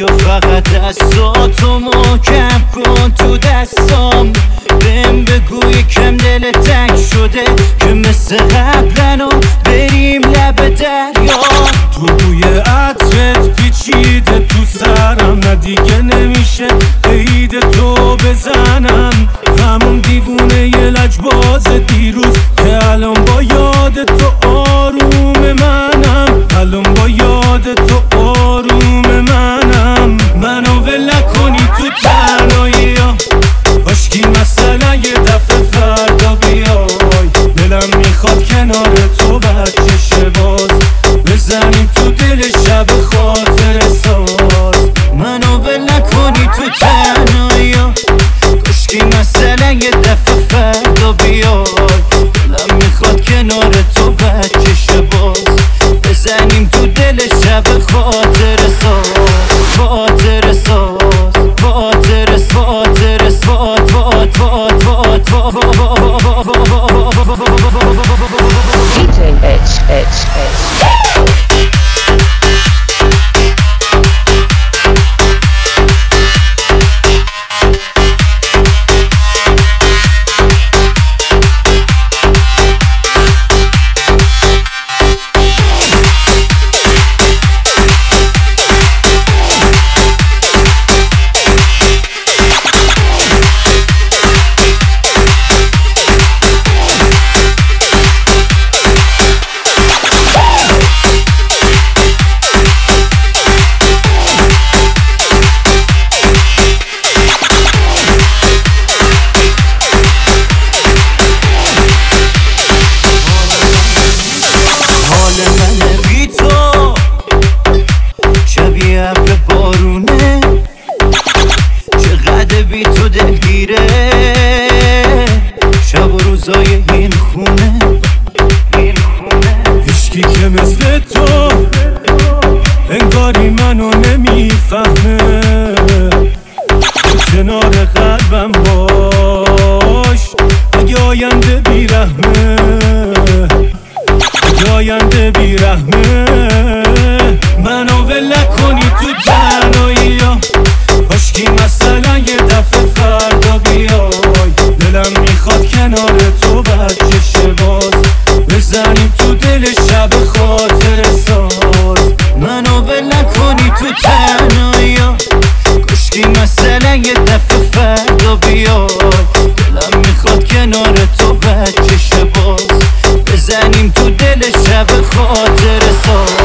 بیا فقط دستاتو محکم کن تو دستام، بهم بگو یکم دل تنگ شده که مثل قبلنو بریم لب دریا. تو بوی عطرت پیچیده تو سرم، نه دیگه نمیشه قید تو بزنم. همون دیوونه ی لجباز دیروز که الان با یاد تو آروم منم، الان با یاد تو آروم منم. منو ول نکنی تو تنهایی ها، کاشکی مثلا یه دفعه فردا بیای. دلم میخواد کنار تو بچه باز بزنیم تو دل شب خاطر ساز. منو ول نکنی تو تنهایی ها، کاشکی مثلا یه دفعه فردا بیای. دلم میخواد کنار تو بچه باز بزنیم تو دل شب خاطر ساز. خاطر ساز خاطر خاطر DJ H. بی تو دلگیره شب و روزای این خونه. هیچکی که مثل تو انگاری منو نمیفهمه، کنار قلبم باش اگه آینده بیرحمه، اگه آینده بیرحمه. منو ول نکنی تو تنهایی ها، کاشکی مثلا یه دفعه فردا بیای. دلم میخواد کنار تو بچه باز بزنیم تو دل شب خاطر ساز. منو ول نکنی تو تنهایی ها، کاشکی مثلا یه دفعه فردا بیای. دلم میخواد کنار تو بچه باز بزنیم تو دل شب خاطر ساز.